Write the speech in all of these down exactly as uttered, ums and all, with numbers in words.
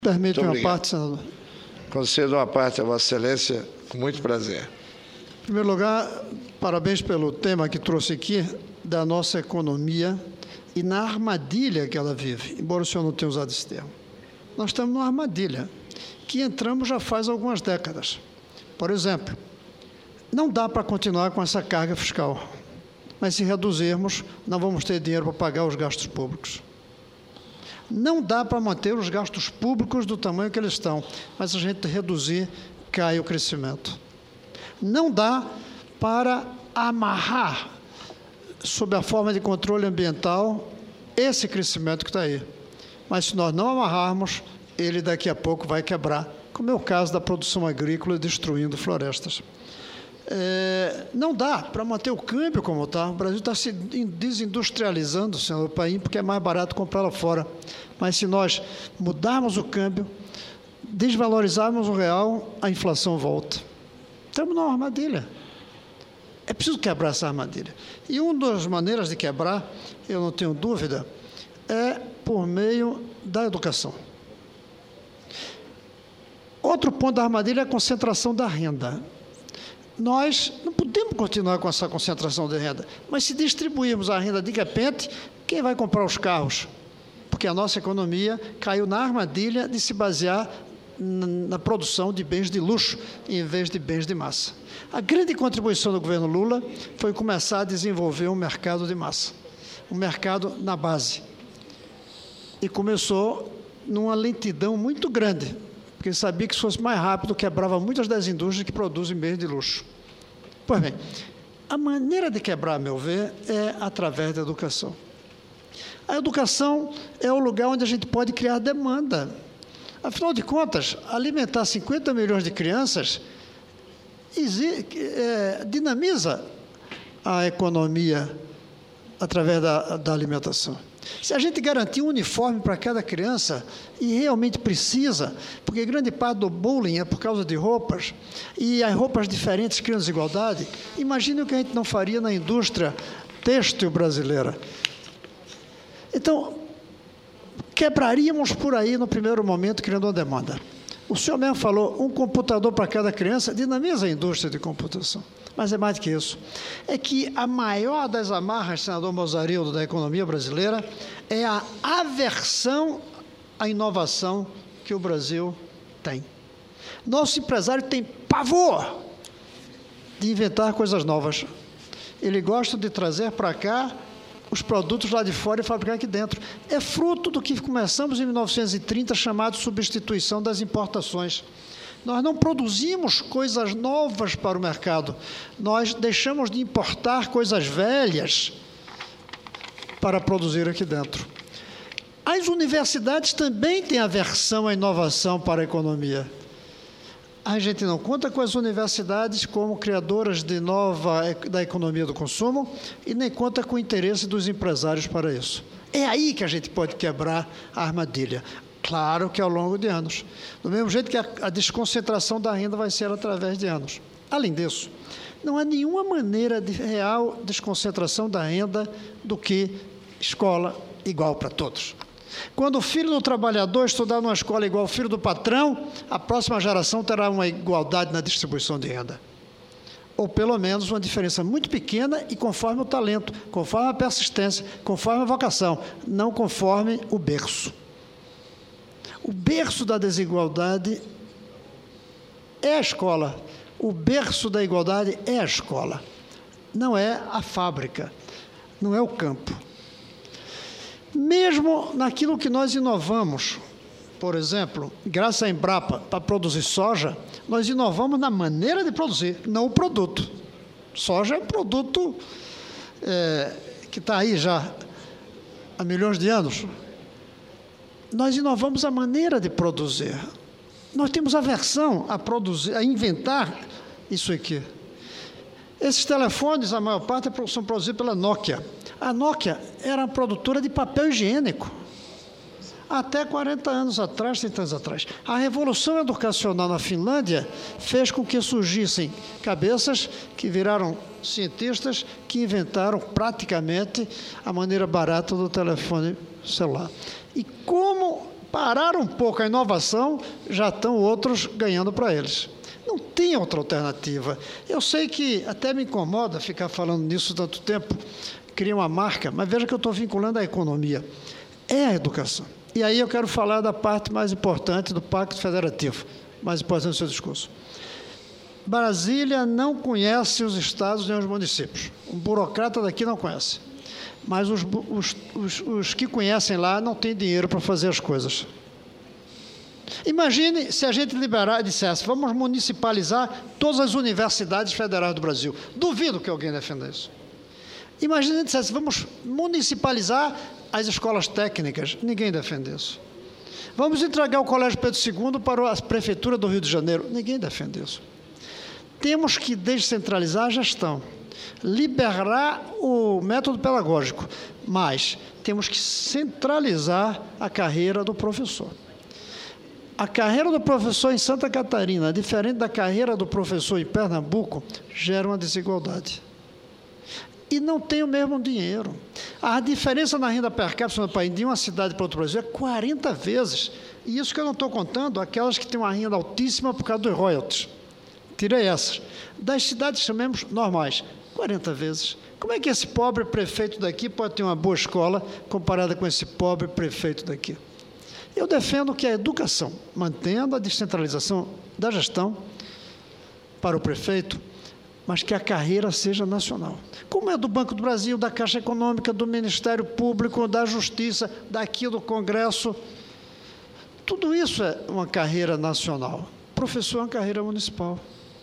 Permite uma parte, senador. Concedo uma parte a Vossa Excelência, com muito prazer. Em primeiro lugar, parabéns pelo tema que trouxe aqui, da nossa economia e na armadilha que ela vive, embora o senhor não tenha usado esse termo. Nós estamos numa armadilha que entramos já faz algumas décadas. Por exemplo, não dá para continuar com essa carga fiscal, mas se reduzirmos, não vamos ter dinheiro para pagar os gastos públicos. Não dá para manter os gastos públicos do tamanho que eles estão, mas a gente reduzir, cai o crescimento. Não dá para amarrar, sob a forma de controle ambiental, esse crescimento que está aí. Mas se nós não amarrarmos, ele daqui a pouco vai quebrar, como é o caso da produção agrícola destruindo florestas. É, não dá para manter o câmbio como está. O Brasil está se desindustrializando, senhor país, porque é mais barato comprar lá fora. Mas se nós mudarmos o câmbio, desvalorizarmos o real, a inflação volta. Estamos numa armadilha. É preciso quebrar essa armadilha. E uma das maneiras de quebrar, eu não tenho dúvida, é por meio da educação. Outro ponto da armadilha é a concentração da renda. Nós não podemos continuar com essa concentração de renda, mas se distribuirmos a renda de repente, quem vai comprar os carros? Porque a nossa economia caiu na armadilha de se basear na produção de bens de luxo, em vez de bens de massa. A grande contribuição do governo Lula foi começar a desenvolver um mercado de massa, um mercado na base. E começou numa lentidão muito grande, porque sabia que se fosse mais rápido, quebrava muitas das indústrias que produzem bens de luxo. Pois bem, a maneira de quebrar, a meu ver, é através da educação. A educação é o lugar onde a gente pode criar demanda. Afinal de contas, alimentar cinquenta milhões de crianças é, dinamiza a economia através da, da alimentação. Se a gente garantir um uniforme para cada criança, e realmente precisa, porque grande parte do bullying é por causa de roupas, e as roupas diferentes criam desigualdade, imagine o que a gente não faria na indústria têxtil brasileira. Então, quebraríamos por aí no primeiro momento, criando uma demanda. O senhor mesmo falou, um computador para cada criança dinamiza a indústria de computação. Mas é mais do que isso. É que a maior das amarras, senador Mozarildo, da economia brasileira, é a aversão à inovação que o Brasil tem. Nosso empresário tem pavor de inventar coisas novas. Ele gosta de trazer para cá os produtos lá de fora e fabricar aqui dentro. É fruto do que começamos em mil novecentos e trinta, chamado substituição das importações. Nós não produzimos coisas novas para o mercado, nós deixamos de importar coisas velhas para produzir aqui dentro. As universidades também têm aversão à inovação para a economia. A gente não conta com as universidades como criadoras de nova, da economia do consumo e nem conta com o interesse dos empresários para isso. É aí que a gente pode quebrar a armadilha. Claro que ao longo de anos. Do mesmo jeito que a, a desconcentração da renda vai ser através de anos. Além disso, não há nenhuma maneira de real desconcentração da renda do que escola igual para todos. Quando o filho do trabalhador estudar numa escola igual ao filho do patrão, a próxima geração terá uma igualdade na distribuição de renda. Ou, pelo menos, uma diferença muito pequena e conforme o talento, conforme a persistência, conforme a vocação, não conforme o berço. O berço da desigualdade é a escola. O berço da igualdade é a escola. Não é a fábrica, não é o campo. Mesmo naquilo que nós inovamos, por exemplo, graças à Embrapa, para produzir soja, nós inovamos na maneira de produzir, não o produto. Soja é um produto é, que está aí já há milhões de anos. Nós inovamos a maneira de produzir. Nós temos aversão a produzir, a inventar isso aqui. Esses telefones, a maior parte, são produzidos pela Nokia. A Nokia era uma produtora de papel higiênico. Até quarenta anos atrás, trinta anos atrás. A revolução educacional na Finlândia fez com que surgissem cabeças que viraram cientistas, que inventaram praticamente a maneira barata do telefone celular. E como pararam um pouco a inovação, já estão outros ganhando para eles. Não tem outra alternativa. Eu sei que até me incomoda ficar falando nisso tanto tempo, cria uma marca, mas veja que eu estou vinculando a economia. É a educação. E aí eu quero falar da parte mais importante do Pacto Federativo, mais importante do seu discurso. Brasília não conhece os estados nem os municípios. Um burocrata daqui não conhece. Mas os, os, os, os que conhecem lá não têm dinheiro para fazer as coisas. Imagine se a gente liberar e dissesse, vamos municipalizar todas as universidades federais do Brasil. Duvido que alguém defenda isso. Imagine se dissesse, vamos municipalizar as escolas técnicas. Ninguém defende isso. Vamos entregar o Colégio Pedro segundo para a Prefeitura do Rio de Janeiro. Ninguém defende isso. Temos que descentralizar a gestão, liberar o método pedagógico, mas temos que centralizar a carreira do professor. A carreira do professor em Santa Catarina, diferente da carreira do professor em Pernambuco, gera uma desigualdade. E não tem o mesmo dinheiro. A diferença na renda per capita no país de uma cidade para outra Brasil é quarenta vezes. E isso que eu não estou contando, aquelas que têm uma renda altíssima por causa dos royalties. Tirei essas. Das cidades, chamemos normais, quarenta vezes. Como é que esse pobre prefeito daqui pode ter uma boa escola comparada com esse pobre prefeito daqui? Eu defendo que a educação, mantendo a descentralização da gestão para o prefeito, mas que a carreira seja nacional. Como é do Banco do Brasil, da Caixa Econômica, do Ministério Público, da Justiça, daqui do Congresso. Tudo isso é uma carreira nacional. O professor é uma carreira municipal.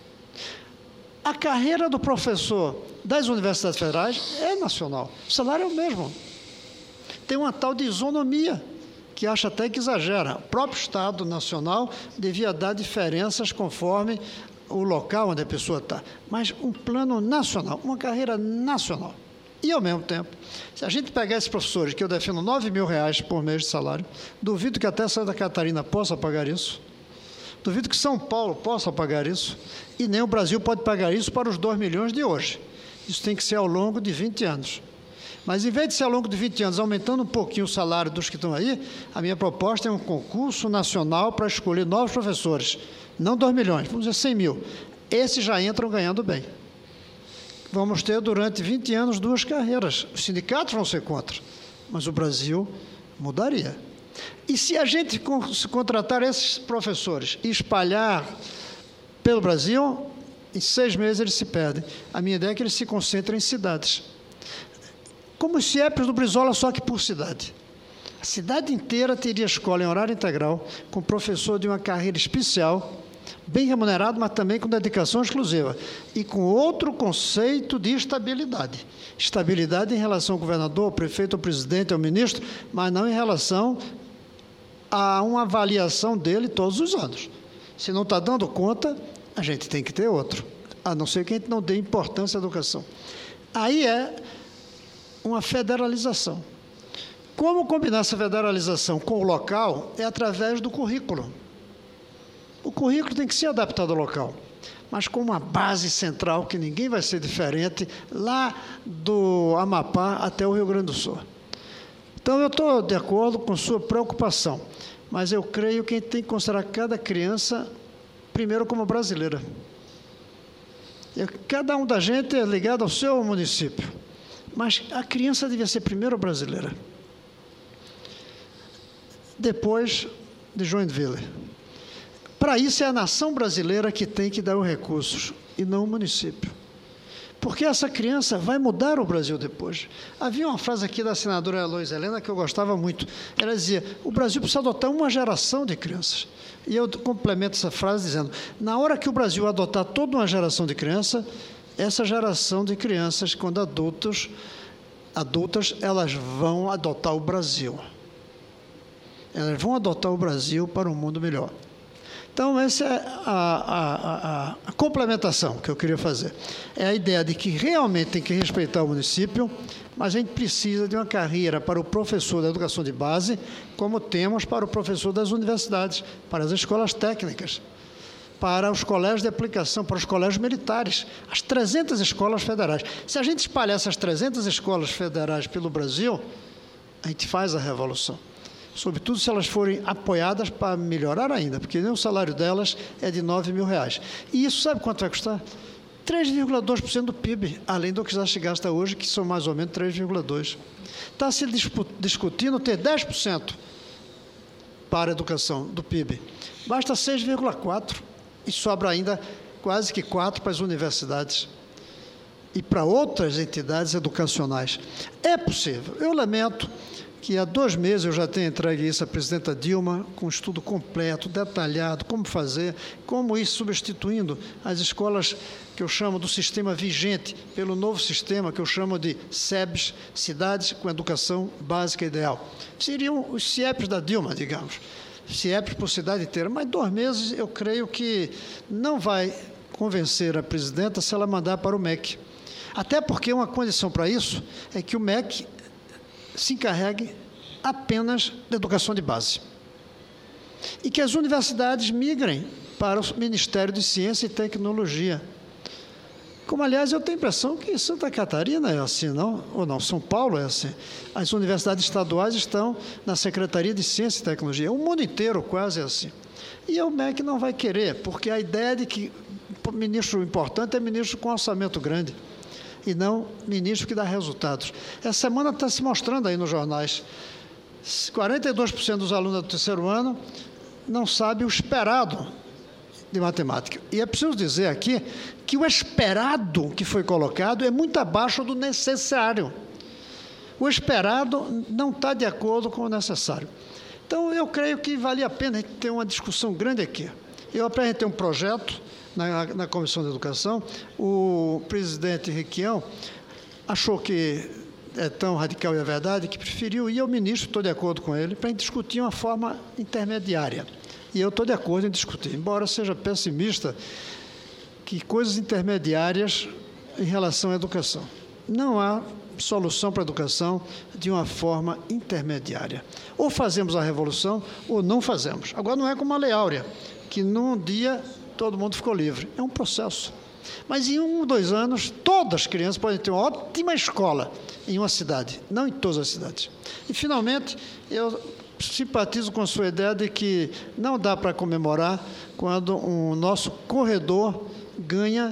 A carreira do professor das universidades federais é nacional. O salário é o mesmo. Tem uma tal de isonomia, que acha até que exagera. O próprio Estado Nacional devia dar diferenças conforme o local onde a pessoa está. Mas um plano nacional, uma carreira nacional. E, ao mesmo tempo, se a gente pegar esses professores, que eu defendo nove mil reais por mês de salário, duvido que até Santa Catarina possa pagar isso, duvido que São Paulo possa pagar isso, e nem o Brasil pode pagar isso para os dois milhões de hoje. Isso tem que ser ao longo de vinte anos. Mas, em vez de ser ao longo de vinte anos, aumentando um pouquinho o salário dos que estão aí, a minha proposta é um concurso nacional para escolher novos professores. Não dois milhões, vamos dizer cem mil. Esses já entram ganhando bem. Vamos ter, durante vinte anos, duas carreiras. Os sindicatos vão ser contra, mas o Brasil mudaria. E se a gente contratar esses professores e espalhar pelo Brasil, em seis meses eles se perdem. A minha ideia é que eles se concentrem em cidades. Como os C I E Ps do Brizola, só que por cidade. A cidade inteira teria escola em horário integral, com professor de uma carreira especial, bem remunerado, mas também com dedicação exclusiva, e com outro conceito de estabilidade. Estabilidade em relação ao governador, ao prefeito, ao presidente, ao ministro, mas não em relação a uma avaliação dele todos os anos. Se não está dando conta, a gente tem que ter outro, a não ser que a gente não dê importância à educação. Aí é uma federalização. Como combinar essa federalização com o local? É através do currículo. O currículo tem que ser adaptado ao local, mas com uma base central que ninguém vai ser diferente, lá do Amapá até o Rio Grande do Sul. Então, eu estou de acordo com sua preocupação, mas eu creio que a gente tem que considerar cada criança, primeiro, como brasileira. Cada um da gente é ligado ao seu município, mas a criança devia ser primeiro brasileira. Depois de Joinville. Para isso, é a nação brasileira que tem que dar os recursos, e não o município. Porque essa criança vai mudar o Brasil depois. Havia uma frase aqui da senadora Luiz Helena que eu gostava muito. Ela dizia, o Brasil precisa adotar uma geração de crianças. E eu complemento essa frase dizendo, na hora que o Brasil adotar toda uma geração de crianças, essa geração de crianças, quando adultos, adultas, elas vão adotar o Brasil. Elas vão adotar o Brasil para um mundo melhor. Então, essa é a, a, a, a complementação que eu queria fazer. É a ideia de que realmente tem que respeitar o município, mas a gente precisa de uma carreira para o professor da educação de base, como temos para o professor das universidades, para as escolas técnicas, para os colégios de aplicação, para os colégios militares, as trezentas escolas federais. Se a gente espalhar essas trezentas escolas federais pelo Brasil, a gente faz a revolução. sobretudo se elas forem apoiadas para melhorar ainda, porque nem o salário delas é de nove mil reais. E isso sabe quanto vai custar? três vírgula dois por cento do P I B, além do que já se gasta hoje, que são mais ou menos três vírgula dois por cento. Está se discutindo ter dez por cento para a educação do P I B. Basta seis vírgula quatro por cento e sobra ainda quase que quatro por cento para as universidades e para outras entidades educacionais. É possível. Eu lamento que há dois meses eu já tenho entregue isso à presidenta Dilma, com um estudo completo, detalhado, como fazer, como ir substituindo as escolas que eu chamo do sistema vigente, pelo novo sistema que eu chamo de S E Bs, Cidades com Educação Básica Ideal. Seriam os C I E Ps da Dilma, digamos, C I E Ps por cidade inteira, mas dois meses eu creio que não vai convencer a presidenta se ela mandar para o M E C. Até porque uma condição para isso é que o M E C se encarregue apenas da educação de base. E que as universidades migrem para o Ministério de Ciência e Tecnologia. Como, aliás, eu tenho a impressão que Santa Catarina é assim, não? Ou não, São Paulo é assim. As universidades estaduais estão na Secretaria de Ciência e Tecnologia. O mundo inteiro quase é assim. E o M E C não vai querer, porque a ideia de que o ministro importante é ministro com orçamento grande, e não ministro que dá resultados. Essa semana está se mostrando aí nos jornais. quarenta e dois por cento dos alunos do terceiro ano não sabem o esperado de matemática. E é preciso dizer aqui que o esperado que foi colocado é muito abaixo do necessário. O esperado não está de acordo com o necessário. Então, eu creio que vale a pena a gente ter uma discussão grande aqui. Eu apresentei um projeto na, na Comissão de Educação. O presidente Requião achou que é tão radical e é verdade que preferiu ir ao ministro, estou de acordo com ele, para discutir uma forma intermediária. E eu estou de acordo em discutir, embora seja pessimista, que coisas intermediárias em relação à educação. Não há solução para a educação de uma forma intermediária. Ou fazemos a revolução, ou não fazemos. Agora, não é como a Lei Áurea, que num dia todo mundo ficou livre. É um processo. Mas em um, dois anos, todas as crianças podem ter uma ótima escola em uma cidade, não em todas as cidades. E, finalmente, eu simpatizo com a sua ideia de que não dá para comemorar quando o nosso corredor ganha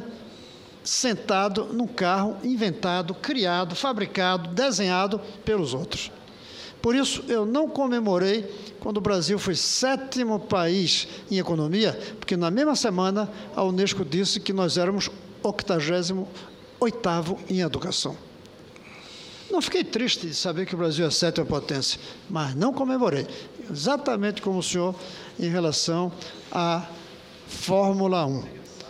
sentado num carro inventado, criado, fabricado, desenhado pelos outros. Por isso, eu não comemorei quando o Brasil foi sétimo país em economia, porque na mesma semana a Unesco disse que nós éramos octagésimo oitavo em educação. Não fiquei triste de saber que o Brasil é a sétima potência, mas não comemorei, exatamente como o senhor em relação à Fórmula um.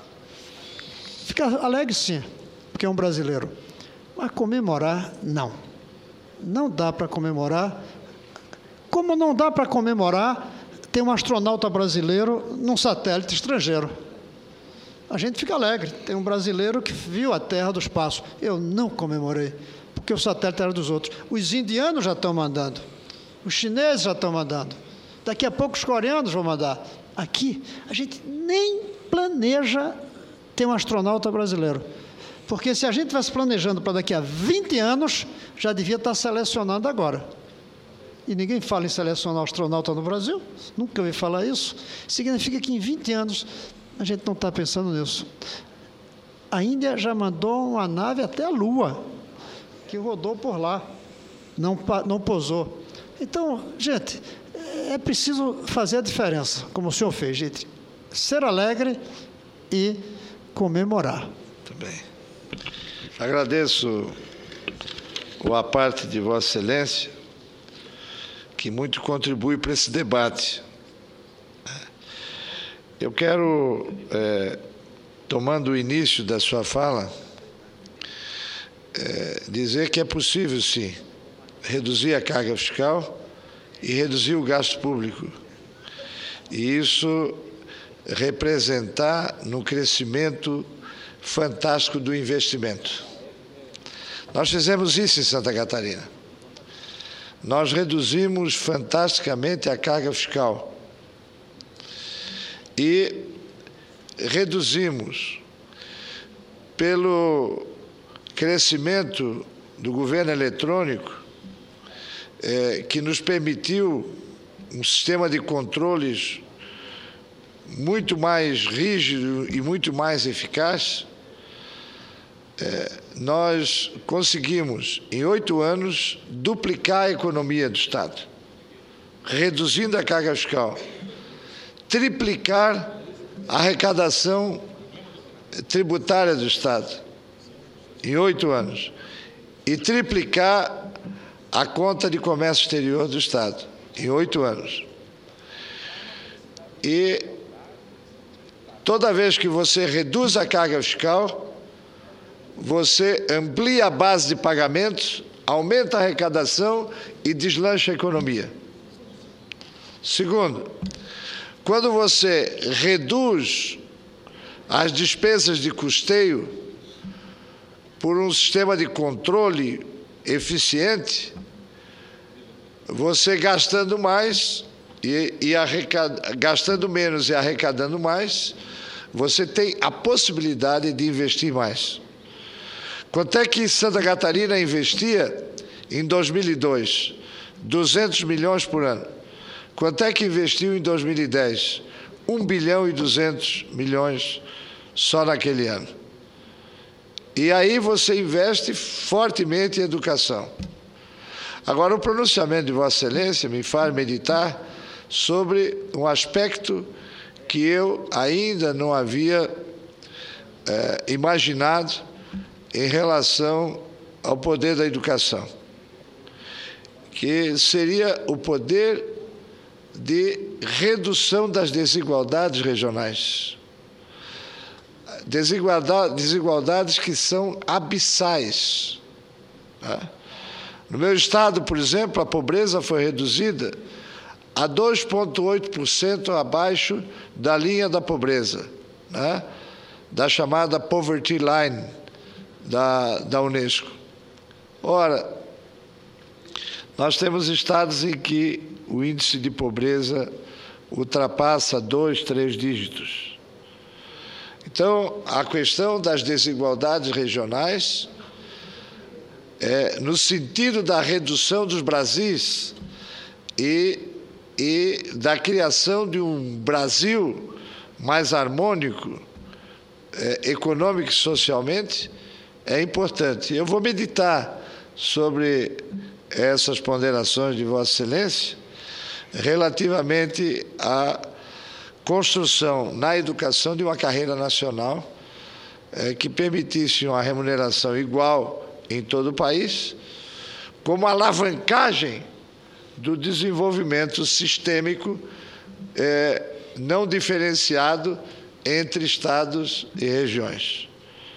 Fica alegre, sim, porque é um brasileiro, mas comemorar, não. Não dá para comemorar. Como não dá para comemorar ter um astronauta brasileiro num satélite estrangeiro? A gente fica alegre, tem um brasileiro que viu a Terra do espaço. Eu não comemorei, porque o satélite era dos outros. Os indianos já estão mandando, os chineses já estão mandando, daqui a pouco os coreanos vão mandar. Aqui, a gente nem planeja ter um astronauta brasileiro, porque se a gente estivesse planejando para daqui a vinte anos, já devia estar selecionando agora. E ninguém fala em selecionar astronauta no Brasil, nunca ouvi falar isso. Significa que em vinte anos a gente não está pensando nisso. A Índia já mandou uma nave até a Lua, que rodou por lá, não, não pousou. Então, gente, é preciso fazer a diferença, como o senhor fez, gente. Ser alegre e comemorar. Muito bem. Agradeço a parte de Vossa Excelência, que muito contribui para esse debate. Eu quero, é, tomando o início da sua fala, é, dizer que é possível, sim, reduzir a carga fiscal e reduzir o gasto público. E isso representar no crescimento fantástico do investimento. Nós fizemos isso em Santa Catarina. Nós reduzimos fantasticamente a carga fiscal e reduzimos pelo crescimento do governo eletrônico, eh, que nos permitiu um sistema de controles muito mais rígido e muito mais eficaz, é, nós conseguimos, em oito anos, duplicar a economia do Estado, reduzindo a carga fiscal, triplicar a arrecadação tributária do Estado, em oito anos, e triplicar a conta de comércio exterior do Estado, em oito anos. E toda vez que você reduz a carga fiscal, você amplia a base de pagamentos, aumenta a arrecadação e deslancha a economia. Segundo, quando você reduz as despesas de custeio por um sistema de controle eficiente, você gastando mais e, e arrecad... gastando menos e arrecadando mais, você tem a possibilidade de investir mais. Quanto é que Santa Catarina investia em dois mil e dois? duzentos milhões por ano. Quanto é que investiu em dois mil e dez? um bilhão e duzentos milhões só naquele ano. E aí você investe fortemente em educação. Agora, o pronunciamento de Vossa Excelência me faz meditar sobre um aspecto que eu ainda não havia é, imaginado em relação ao poder da educação, que seria o poder de redução das desigualdades regionais. Desigualdade, desigualdades que são abissais. Tá? No meu estado, por exemplo, a pobreza foi reduzida a dois vírgula oito por cento abaixo da linha da pobreza, né? Da chamada Poverty Line da, da Unesco. Ora, nós temos estados em que o índice de pobreza ultrapassa dois, três dígitos. Então, a questão das desigualdades regionais, é, no sentido da redução dos Brasis e, e da criação de um Brasil mais harmônico, é, econômico e socialmente, é importante. Eu vou meditar sobre essas ponderações de Vossa Excelência relativamente à construção na educação de uma carreira nacional é, que permitisse uma remuneração igual em todo o país, como alavancagem do desenvolvimento sistêmico é, não diferenciado entre estados e regiões.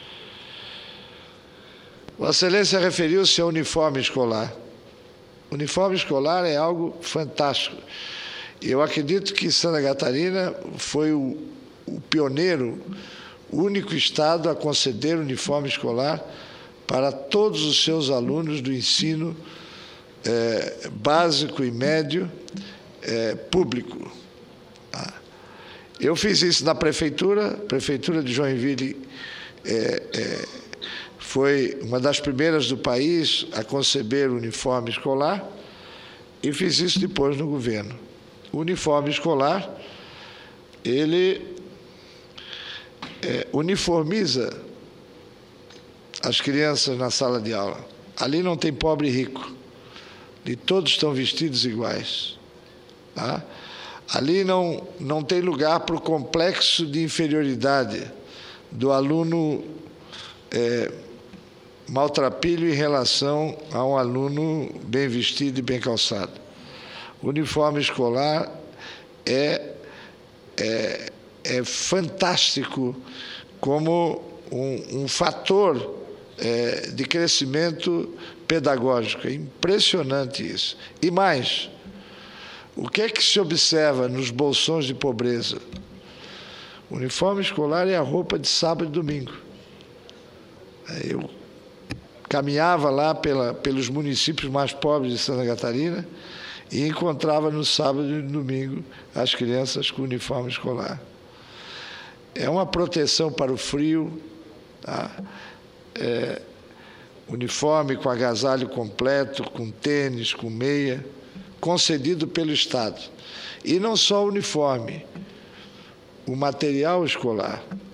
Vossa Excelência referiu-se ao uniforme escolar. O uniforme escolar é algo fantástico. Eu acredito que Santa Catarina foi o, o pioneiro, o único estado a conceder uniforme escolar para todos os seus alunos do ensino é, básico e médio é, público. Eu fiz isso na prefeitura, a prefeitura de Joinville é, é, foi uma das primeiras do país a conceber o uniforme escolar e fiz isso depois no governo. O uniforme escolar, ele é, uniformiza as crianças na sala de aula. Ali não tem pobre e rico, e todos estão vestidos iguais. Tá? Ali não, não tem lugar para o complexo de inferioridade do aluno é, maltrapilho em relação a um aluno bem vestido e bem calçado. O uniforme escolar é, é, é fantástico como um, um fator é, de crescimento pedagógico. É impressionante isso. E mais, o que é que se observa nos bolsões de pobreza? O uniforme escolar é a roupa de sábado e domingo. Eu caminhava lá pela, pelos municípios mais pobres de Santa Catarina e encontrava no sábado e no domingo as crianças com uniforme escolar. É uma proteção para o frio, tá? É, uniforme com agasalho completo, com tênis, com meia, concedido pelo Estado. E não só o uniforme, o material escolar.